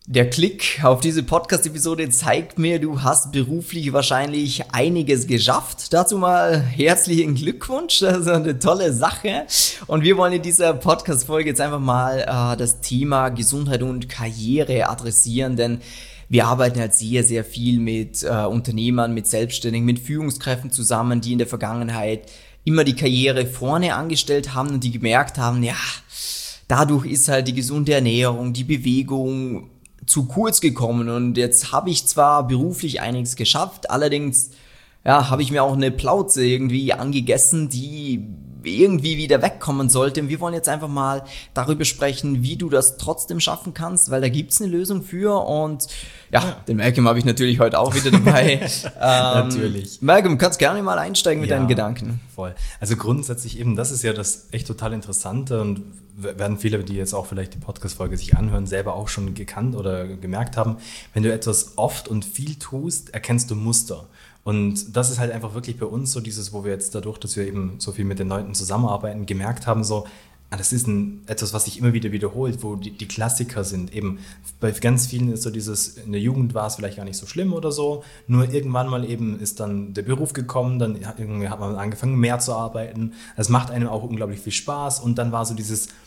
Der Klick auf diese Podcast-Episode zeigt mir, du hast beruflich wahrscheinlich einiges geschafft. Dazu mal herzlichen Glückwunsch, das ist eine tolle Sache. Und wir wollen in dieser Podcast-Folge jetzt einfach mal das Thema Gesundheit und Karriere adressieren, denn wir arbeiten halt sehr, sehr viel mit Unternehmern, mit Selbstständigen, mit Führungskräften zusammen, die in der Vergangenheit immer die Karriere vorne angestellt haben und die gemerkt haben, ja, dadurch ist halt die gesunde Ernährung, die Bewegung zu kurz gekommen und jetzt habe ich zwar beruflich einiges geschafft, allerdings habe ich mir auch eine Plauze irgendwie angegessen, die irgendwie wieder wegkommen sollte. Und wir wollen jetzt einfach mal darüber sprechen, wie du das trotzdem schaffen kannst, weil da gibt's eine Lösung für und den Malcolm habe ich natürlich heute auch wieder dabei. Natürlich. Malcolm, kannst gerne mal einsteigen mit deinen Gedanken. Voll. Also grundsätzlich eben, das ist ja das echt total Interessante und werden viele, die jetzt auch vielleicht die Podcast-Folge sich anhören, selber auch schon gekannt oder gemerkt haben, wenn du etwas oft und viel tust, erkennst du Muster. Und das ist halt einfach wirklich bei uns so dieses, wo wir jetzt dadurch, dass wir eben so viel mit den Leuten zusammenarbeiten, gemerkt haben, so, das ist etwas, was sich immer wieder wiederholt, wo die Klassiker sind. Eben bei ganz vielen ist so dieses, in der Jugend war es vielleicht gar nicht so schlimm oder so, nur irgendwann mal eben ist dann der Beruf gekommen, dann irgendwie hat man angefangen mehr zu arbeiten. Das macht einem auch unglaublich viel Spaß und dann war so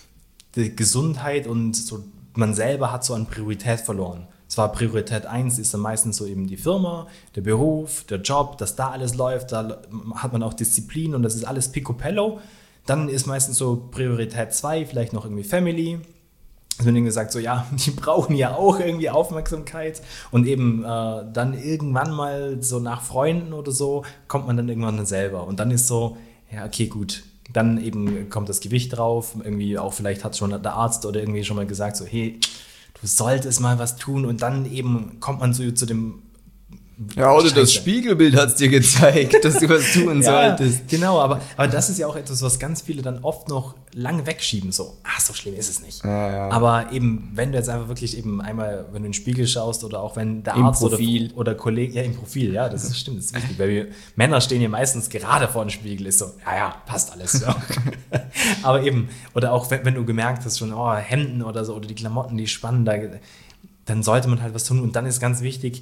die Gesundheit und so man selber hat so an Priorität verloren. Zwar Priorität 1 ist dann meistens so eben die Firma, der Beruf, der Job, dass da alles läuft, da hat man auch Disziplin und das ist alles picobello. Dann ist meistens so Priorität 2, vielleicht noch irgendwie Family. Also wenn irgendwie sagt so, ja, die brauchen ja auch irgendwie Aufmerksamkeit und eben dann irgendwann mal so nach Freunden oder so kommt man dann irgendwann selber und dann ist so, ja okay gut, dann eben kommt das Gewicht drauf, irgendwie auch vielleicht hat schon der Arzt oder irgendwie schon mal gesagt so, hey, du solltest mal was tun und dann eben kommt man so zu dem oder das Spiegelbild hat es dir gezeigt, dass du was tun solltest. Genau, aber das ist ja auch etwas, was ganz viele dann oft noch lang wegschieben, so, so schlimm ist es nicht. Ja. Aber eben, wenn du jetzt einfach wirklich eben einmal, wenn du in den Spiegel schaust oder auch wenn der Arzt oder Kollege, im Profil, das stimmt, das ist wichtig, weil Männer stehen ja meistens gerade vor dem Spiegel, ist so, passt alles. Ja. Aber eben, oder auch wenn du gemerkt hast schon, Hemden oder so, oder die Klamotten, die spannen, dann sollte man halt was tun und dann ist ganz wichtig,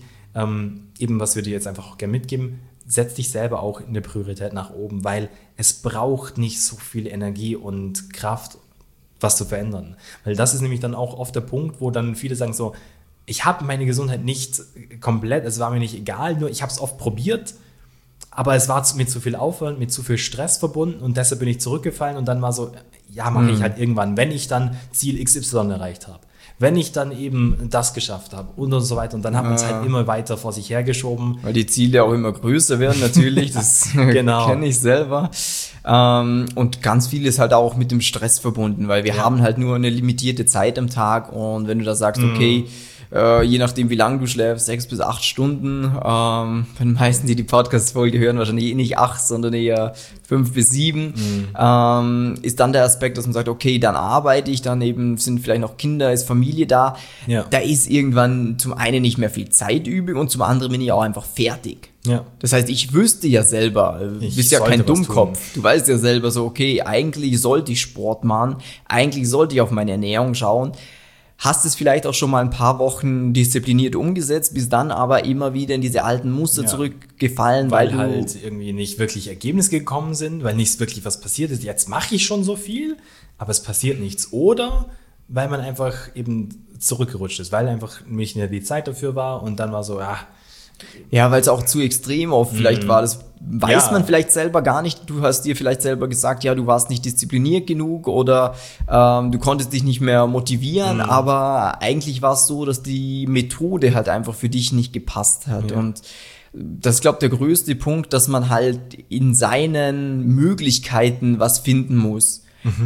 eben was wir dir jetzt einfach auch gerne mitgeben, setz dich selber auch in der Priorität nach oben, weil es braucht nicht so viel Energie und Kraft, was zu verändern. Weil das ist nämlich dann auch oft der Punkt, wo dann viele sagen so, ich habe meine Gesundheit nicht komplett, es war mir nicht egal, nur ich habe es oft probiert, aber es war mit zu viel Aufwand, mit zu viel Stress verbunden und deshalb bin ich zurückgefallen und dann war so, mache ich halt irgendwann, wenn ich dann Ziel XY erreicht habe. Wenn ich dann eben das geschafft habe und so weiter. Und dann hat man es halt immer weiter vor sich hergeschoben. Weil die Ziele auch immer größer werden natürlich, das kenne ich selber. Und ganz viel ist halt auch mit dem Stress verbunden, weil wir haben halt nur eine limitierte Zeit am Tag und wenn du da sagst, okay, je nachdem wie lange du schläfst, 6 bis 8 Stunden, bei den meisten, die Podcast-Folge hören, wahrscheinlich nicht 8, sondern eher 5 bis 7, ist dann der Aspekt, dass man sagt, okay, dann arbeite ich, dann eben sind vielleicht noch Kinder, ist Familie da, da ist irgendwann zum einen nicht mehr viel Zeit übrig und zum anderen bin ich auch einfach fertig. Ja. Das heißt, ich wüsste ja selber, du bist ja kein Dummkopf, du weißt ja selber so, okay, eigentlich sollte ich Sport machen, eigentlich sollte ich auf meine Ernährung schauen, hast es vielleicht auch schon mal ein paar Wochen diszipliniert umgesetzt, bis dann aber immer wieder in diese alten Muster zurückgefallen, weil du halt irgendwie nicht wirklich Ergebnisse gekommen sind, weil nicht wirklich was passiert ist. Jetzt mache ich schon so viel, aber es passiert nichts. Oder weil man einfach eben zurückgerutscht ist, weil einfach nicht mehr die Zeit dafür war und dann war so, weil es auch zu extrem oft vielleicht war. Das weiß man vielleicht selber gar nicht. Du hast dir vielleicht selber gesagt, du warst nicht diszipliniert genug oder du konntest dich nicht mehr motivieren, aber eigentlich war es so, dass die Methode halt einfach für dich nicht gepasst hat. Und das ist, glaube ich, der größte Punkt, dass man halt in seinen Möglichkeiten was finden muss.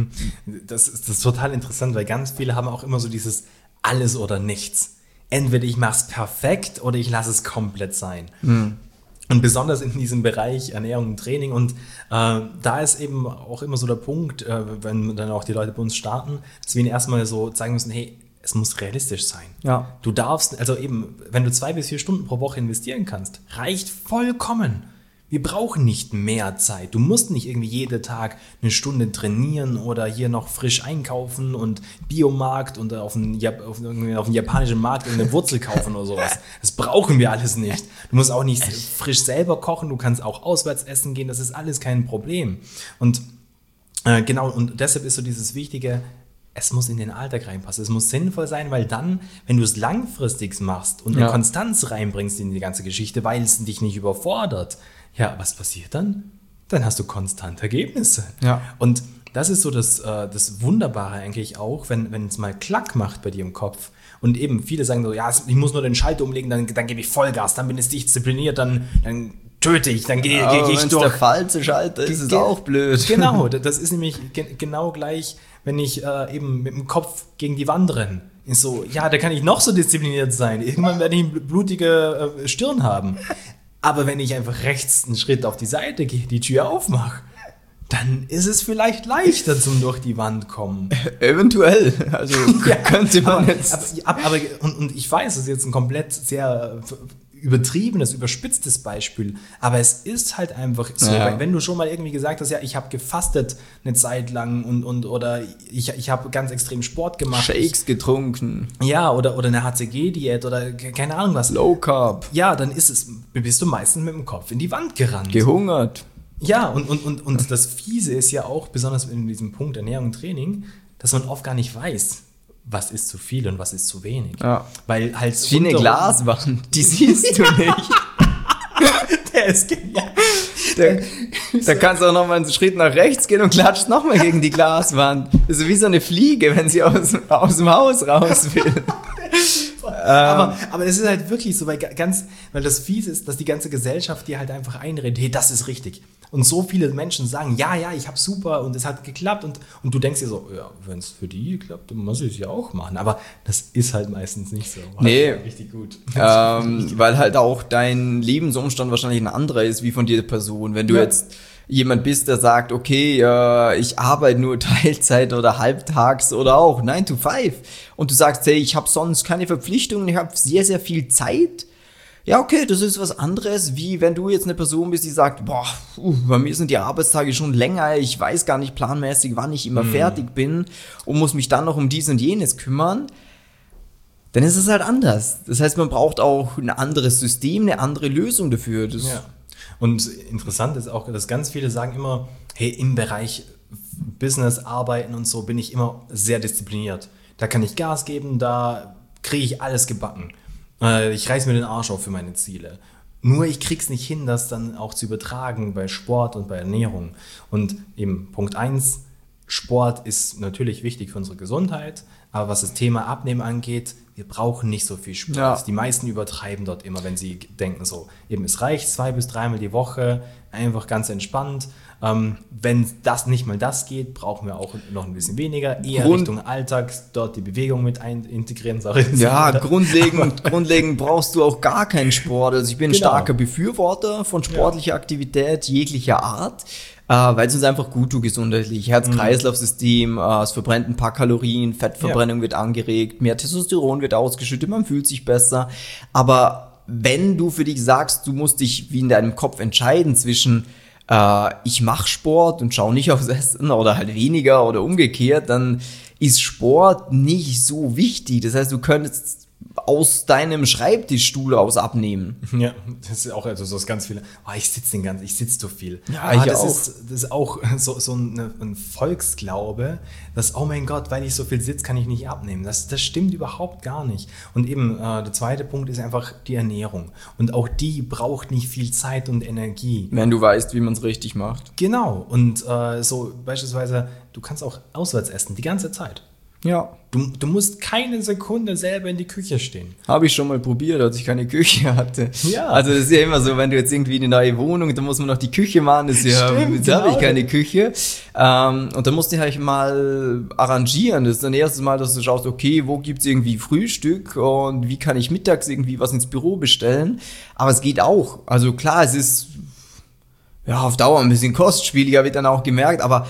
Das ist total interessant, weil ganz viele haben auch immer so dieses alles oder nichts. Entweder ich mache es perfekt oder ich lasse es komplett sein. Und besonders in diesem Bereich Ernährung und Training. Und da ist eben auch immer so der Punkt, wenn dann auch die Leute bei uns starten, dass wir ihnen erstmal so zeigen müssen, hey, es muss realistisch sein. Ja. Du darfst, also eben, wenn du 2 bis 4 Stunden pro Woche investieren kannst, reicht vollkommen. Wir brauchen nicht mehr Zeit. Du musst nicht irgendwie jeden Tag eine Stunde trainieren oder hier noch frisch einkaufen und Biomarkt und auf einen japanischen Markt irgendeine Wurzel kaufen oder sowas. Das brauchen wir alles nicht. Du musst auch nicht frisch selber kochen, du kannst auch auswärts essen gehen, das ist alles kein Problem. Und genau, und deshalb ist so dieses Wichtige, es muss in den Alltag reinpassen. Es muss sinnvoll sein, weil dann, wenn du es langfristig machst und eine Konstanz reinbringst in die ganze Geschichte, weil es dich nicht überfordert, ja, was passiert dann? Dann hast du konstante Ergebnisse. Ja. Und das ist so das Wunderbare eigentlich auch, wenn es mal Klack macht bei dir im Kopf. Und eben viele sagen so, ja, ich muss nur den Schalter umlegen, dann gebe ich Vollgas, dann bin ich diszipliniert, dann töte ich, dann gehe ich durch. Wenn der falsche Schalter ist, ist auch blöd. Genau, das ist nämlich genau gleich, wenn ich eben mit dem Kopf gegen die Wand renne. Ist so, ja, da kann ich noch so diszipliniert sein. Irgendwann werde ich eine blutige Stirn haben. Aber wenn ich einfach rechts einen Schritt auf die Seite gehe, die Tür aufmache, dann ist es vielleicht leichter zum durch die Wand kommen. Eventuell. Also könnte man jetzt. Aber ich weiß, das ist jetzt ein komplett sehr übertriebenes, überspitztes Beispiel, aber es ist halt einfach so, weil wenn du schon mal irgendwie gesagt hast, ja, ich habe gefastet eine Zeit lang oder ich habe ganz extrem Sport gemacht. Shakes getrunken. Ja, oder eine HCG-Diät oder keine Ahnung was. Low Carb. Ja, dann bist du meistens mit dem Kopf in die Wand gerannt. Gehungert. Ja, und das Fiese ist ja auch, besonders in diesem Punkt Ernährung und Training, dass man oft gar nicht weiß, was ist zu viel und was ist zu wenig. Ja. Weil halt wie eine Glaswand, die siehst du nicht. Der ist genial. Da kannst du auch nochmal einen Schritt nach rechts gehen und klatscht nochmal gegen die Glaswand. Das ist wie so eine Fliege, wenn sie aus dem Haus raus will. Aber es ist halt wirklich so, weil das Fiese ist, dass die ganze Gesellschaft dir halt einfach einredet, hey, das ist richtig. Und so viele Menschen sagen, ja, ich habe super und es hat geklappt und du denkst dir so, ja, wenn es für die klappt, dann muss ich es ja auch machen. Aber das ist halt meistens nicht so. Nee, richtig gut. Weil halt auch dein Lebensumstand wahrscheinlich ein anderer ist wie von dir Person. Wenn du jetzt jemand bist, der sagt, okay, ich arbeite nur Teilzeit oder halbtags oder auch 9 to 5 und du sagst, hey, ich habe sonst keine Verpflichtungen, ich habe sehr, sehr viel Zeit. Ja, okay, das ist was anderes, wie wenn du jetzt eine Person bist, die sagt, bei mir sind die Arbeitstage schon länger, ich weiß gar nicht planmäßig, wann ich immer fertig bin und muss mich dann noch um dies und jenes kümmern. Dann ist es halt anders. Das heißt, man braucht auch ein anderes System, eine andere Lösung dafür. Ja. Und interessant ist auch, dass ganz viele sagen immer, hey, im Bereich Business, Arbeiten und so bin ich immer sehr diszipliniert. Da kann ich Gas geben, da kriege ich alles gebacken. Ich reiß mir den Arsch auf für meine Ziele. Nur ich krieg's nicht hin, das dann auch zu übertragen bei Sport und bei Ernährung. Und eben Punkt 1, Sport ist natürlich wichtig für unsere Gesundheit, aber was das Thema Abnehmen angeht, wir brauchen nicht so viel Sport. Ja. Die meisten übertreiben dort immer, wenn sie denken so, eben es reicht 2 bis 3 Mal die Woche, einfach ganz entspannt. Wenn das nicht mal das geht, brauchen wir auch noch ein bisschen weniger, eher Richtung Alltag, dort die Bewegung mit integrieren. Ja, grundlegend brauchst du auch gar keinen Sport. Also ich bin ein starker Befürworter von sportlicher Aktivität jeglicher Art, weil es uns einfach gut tut gesundheitlich. Herz-Kreislauf-System, es verbrennt ein paar Kalorien, Fettverbrennung wird angeregt, mehr Testosteron wird ausgeschüttet, man fühlt sich besser. Aber wenn du für dich sagst, du musst dich wie in deinem Kopf entscheiden zwischen ich mache Sport und schaue nicht aufs Essen oder halt weniger oder umgekehrt, dann ist Sport nicht so wichtig. Das heißt, du könntest aus deinem Schreibtischstuhl aus abnehmen. Ja, das ist auch also so ganz viele. Ich sitze zu viel. Ja, das ist auch so ein Volksglaube, dass, oh mein Gott, weil ich so viel sitze, kann ich nicht abnehmen. Das stimmt überhaupt gar nicht. Und eben der zweite Punkt ist einfach die Ernährung. Und auch die braucht nicht viel Zeit und Energie. Wenn du weißt, wie man es richtig macht. Genau. Und so beispielsweise, du kannst auch auswärts essen, die ganze Zeit. Ja. Du musst keine Sekunde selber in die Küche stehen. Habe ich schon mal probiert, als ich keine Küche hatte. Ja. Also das ist ja immer so, wenn du jetzt irgendwie eine neue Wohnung, dann muss man noch die Küche machen. Jetzt habe ich keine Küche. Und dann musst du halt mal arrangieren. Das ist dann erstes Mal, dass du schaust, okay, wo gibt's irgendwie Frühstück und wie kann ich mittags irgendwie was ins Büro bestellen. Aber es geht auch. Also klar, es ist auf Dauer ein bisschen kostspieliger, habe ich dann auch gemerkt, aber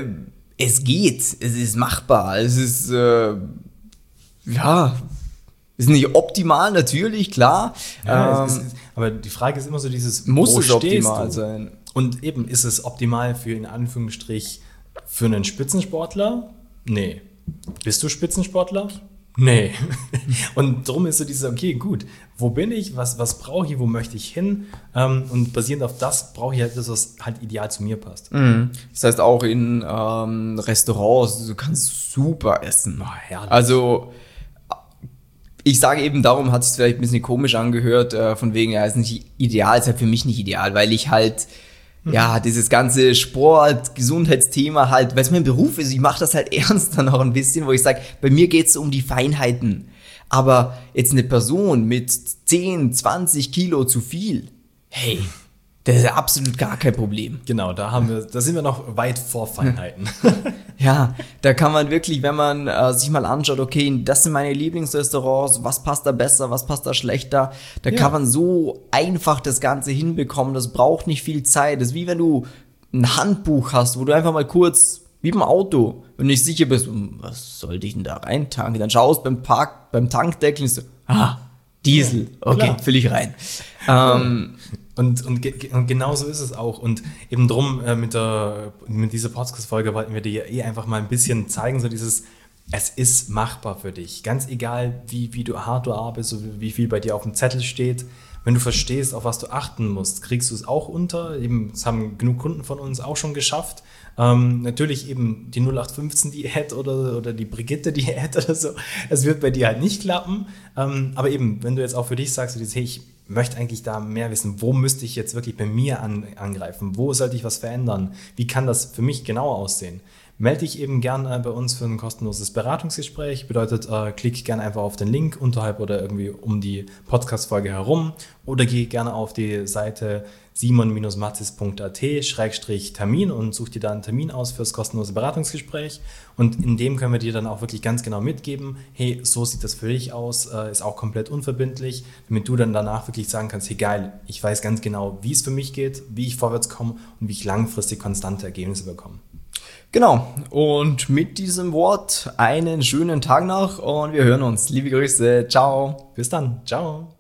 es geht, es ist machbar, es ist, Ist nicht optimal, natürlich, klar. Ja, aber die Frage ist immer so dieses, muss wo es stehst optimal du? sein? Und eben, ist es optimal für, in Anführungsstrich, für einen Spitzensportler? Nee. Bist du Spitzensportler? Nee. Und darum ist so dieses, okay, gut, wo bin ich, was brauche ich, wo möchte ich hin? Und basierend auf das brauche ich halt das, was halt ideal zu mir passt. Das heißt auch in Restaurants, du kannst super essen. Oh, herrlich. Also ich sage eben, darum hat es vielleicht ein bisschen komisch angehört, von wegen, ja, ist nicht ideal, ist halt für mich nicht ideal, weil ich halt, ja, dieses ganze Sport, Gesundheitsthema halt, weil es mein Beruf ist, ich mache das halt ernst dann auch ein bisschen, wo ich sage, bei mir geht es um die Feinheiten. Aber jetzt eine Person mit 10, 20 Kilo zu viel, hey, das ist ja absolut gar kein Problem. Genau, da sind wir noch weit vor Feinheiten. Ja, da kann man wirklich, wenn man sich mal anschaut, okay, das sind meine Lieblingsrestaurants, was passt da besser, was passt da schlechter, da kann man so einfach das Ganze hinbekommen, das braucht nicht viel Zeit. Das ist wie wenn du ein Handbuch hast, wo du einfach mal kurz, wie beim Auto, wenn du nicht sicher bist, was sollte ich denn da reintanken, dann schaust beim Tankdeckel und so, Diesel, okay, fülle ich rein. Und genau so ist es auch. Und eben drum, mit dieser Podcast-Folge wollten wir dir einfach mal ein bisschen zeigen, so dieses, es ist machbar für dich. Ganz egal, wie hart du arbeitest, wie viel bei dir auf dem Zettel steht. Wenn du verstehst, auf was du achten musst, kriegst du es auch unter. Eben, das haben genug Kunden von uns auch schon geschafft. Natürlich eben die 0815-Diät oder die Brigitte-Diät oder so. Es wird bei dir halt nicht klappen. Aber eben, wenn du jetzt auch für dich sagst, hey, ich möchte eigentlich da mehr wissen, wo müsste ich jetzt wirklich bei mir angreifen? Wo sollte ich was verändern? Wie kann das für mich genau aussehen? Melde dich eben gern bei uns für ein kostenloses Beratungsgespräch. Bedeutet, klick gerne einfach auf den Link unterhalb oder irgendwie um die Podcast-Folge herum oder geh gerne auf die Seite simon-matzis.at/Termin und such dir da einen Termin aus fürs kostenlose Beratungsgespräch. Und in dem können wir dir dann auch wirklich ganz genau mitgeben, hey, so sieht das für dich aus, ist auch komplett unverbindlich, damit du dann danach wirklich sagen kannst, hey geil, ich weiß ganz genau, wie es für mich geht, wie ich vorwärts komme und wie ich langfristig konstante Ergebnisse bekomme. Genau, und mit diesem Wort einen schönen Tag noch und wir hören uns. Liebe Grüße, ciao. Bis dann, ciao.